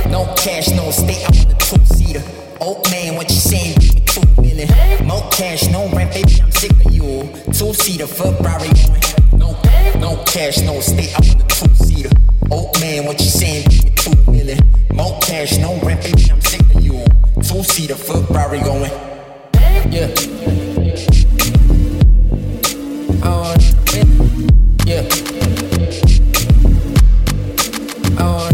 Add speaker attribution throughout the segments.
Speaker 1: No cash, no estate, I want a two-seater. Old man, what you saying? Give me 2 million. More cash, no rent, baby, I'm sick of you. Two-seater, Ferrari going. No cash, no estate, I want a two-seater. Old man, what you saying? Give me 2 million. More cash, no rent, baby, I'm sick of you. Two-seater, Ferrari going. Yeah. Oh, yeah. Oh,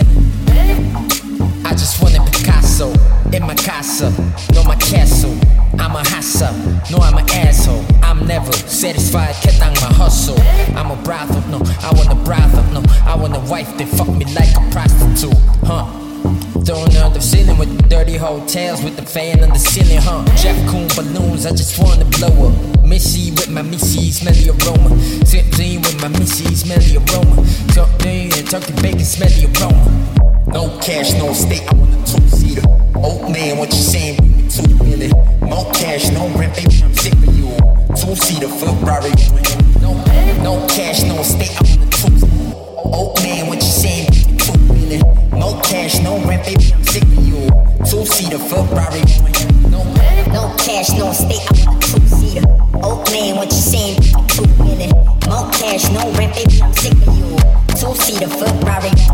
Speaker 1: I just want a Picasso in my casa, no my castle. I'm a hassa, no I'm an asshole. I'm never satisfied, ketang my hustle. I'm a brothel, no, I want a brothel, no. I want a wife that fuck me like a prostitute, huh? Throwing under the ceiling with dirty hotels with the fan on the ceiling, huh? Jeff Koon balloons, I just wanna blow up. Missy with my missy, smelly aroma. Sip clean with my missy, smelly aroma. Turkey bacon, smelly aroma. No cash, no estate, I want a two-seater. Old man, what you saying? Give me 2 million. More cash, no rent, baby, I'm sick of you. Two-seater, Ferrari. No cash, no estate, I want a two-seater. Old man, what you saying? Give me 2 million. More cash, no rent, baby, I'm sick of you. Two-seater, Ferrari. No cash, no estate, I want a two-seater. Old man, what you saying? Give me 2 million. More cash, no rent, baby, I'm sick of you. Two-seater, Ferrari.